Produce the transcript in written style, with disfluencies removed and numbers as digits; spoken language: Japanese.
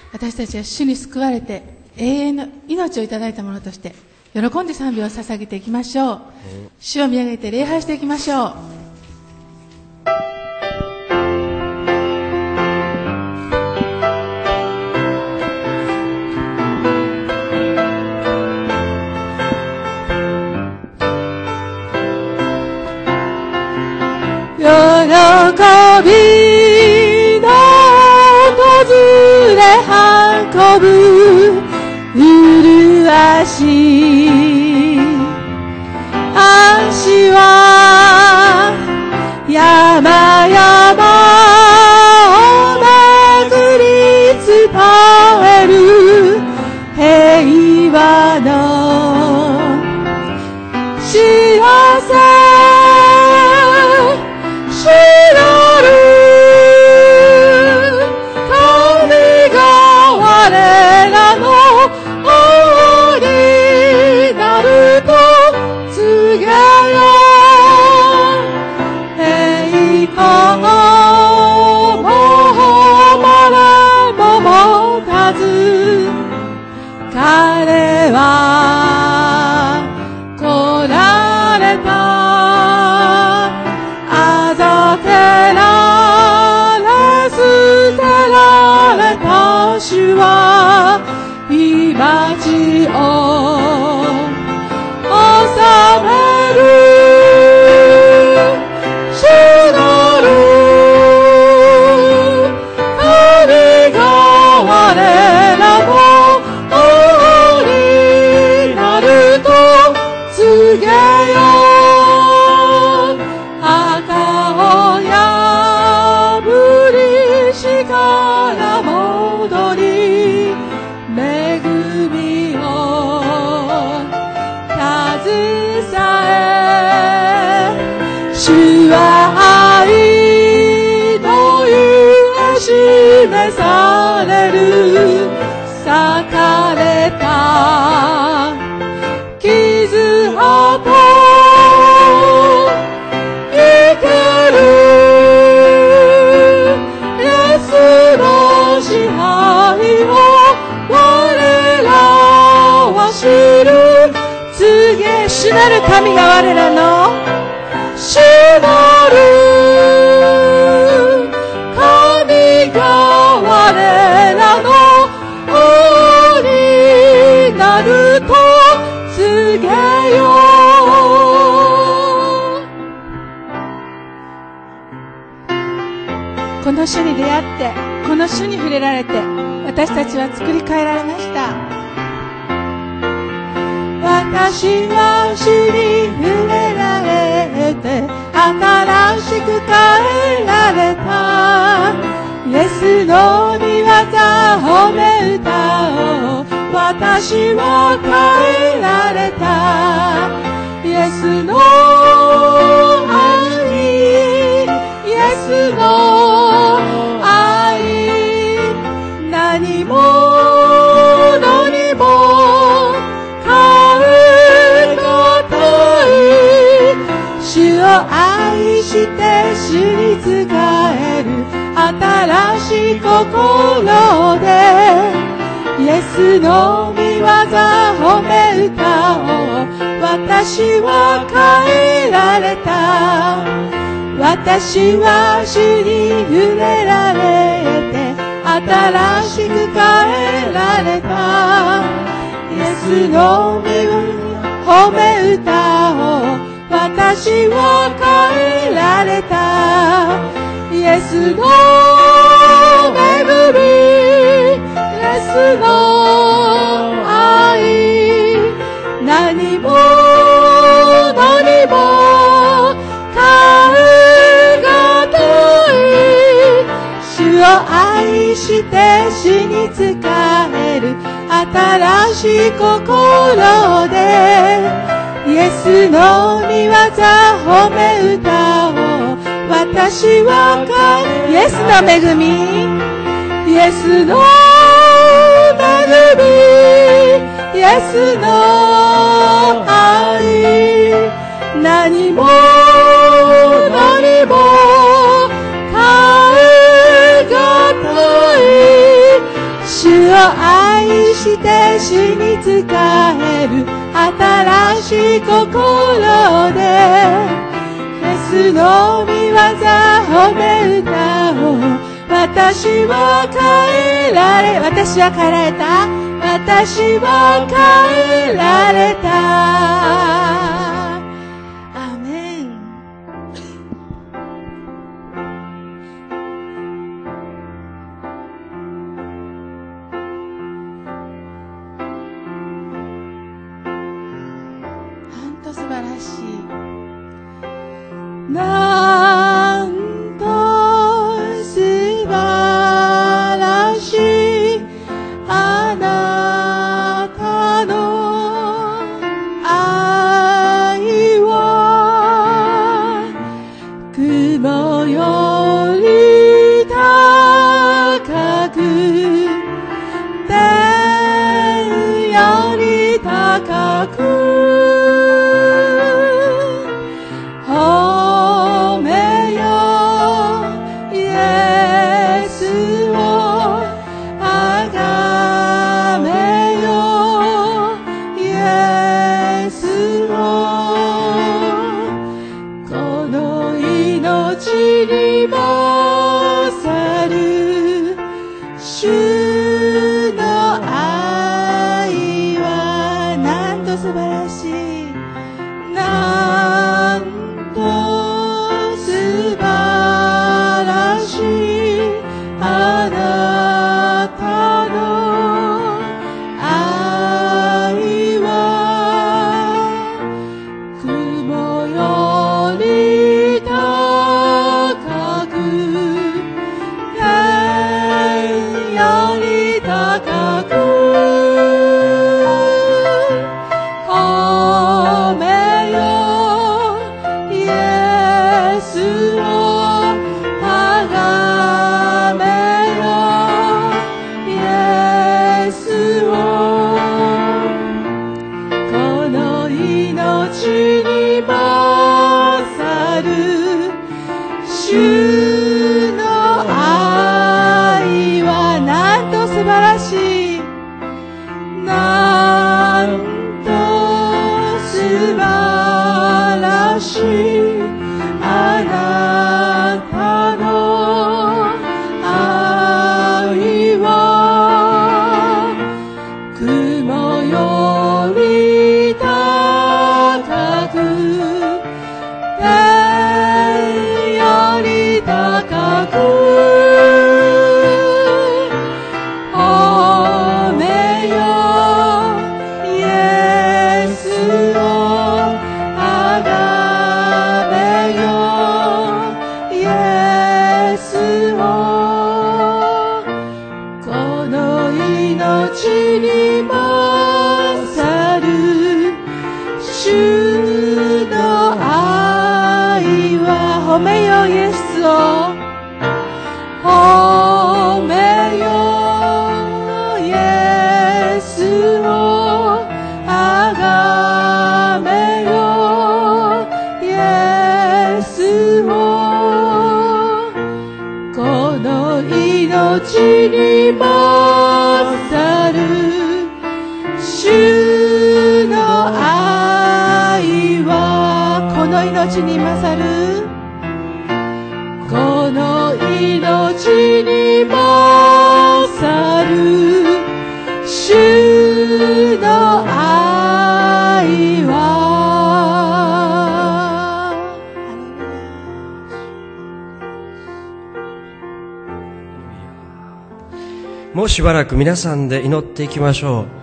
私たちは主に救われて永遠の命をいただいたものとして喜んで賛美を捧げていきましょう。主を見上げて礼拝していきましょう。 喜びの訪れ運ぶ麗しい足は山々を巡り伝える平和の幸せ彼は来られたあざけられ捨てられた主は命を治める主なる神が我らの告げよ墓を破り死から戻り恵みを携え主は愛のゆえ示される裂かれた傷跡生けるイエスの支配を我らは知る告げ主なる神が我らの主なる神が我らの王になると告げよう。この主に出会ってこの主に触れられて私たちは作り変えられました。私は主に触れられて新しく変えられた。イエスの御業褒め歌おう。私は変えられた。イエスの愛、イエスの愛、何も何も変えがたい。主を愛して主に仕える新しい心でイエスの御業褒め歌おう。私は変えられた。私は主に触れられて新しく変えられた。イエスの御褒め歌おう。私は変えられた。イエスの恵み、イエスの愛、何も何も変えがたい。主を愛して主に仕える新しい心でイエスの御業褒め歌おう。私はイエスの恵み、イエスの恵み、イエスの愛、何も何も変えがたい。主を愛して死に仕える新しい心でイエスの御業褒め歌おう。私は変えられた。私は変えられた。アーメン。なんと素晴らしい。なんと素晴らしいあなたの愛は雲より高く天より高く褒めよイエスをあがめよイエスをこの命に勝る主の愛はなんと素晴らしい。なんと素晴らしいあなたの愛は雲より高く天より高く褒めよイエスをあがめよイエスをこの命に勝る主の愛はなんと素晴らしい。なんと素晴らしいあなたの愛は雲より高く天より高く褒めよイエスをあがめよイエスをこの命に勝る主の愛は褒めよイエスを褒めよイエスをあがめよイエスをこの命に勝る主の愛はこの命に勝るこの命に勝る主の愛はもうしばらく皆さんで祈っていきましょう。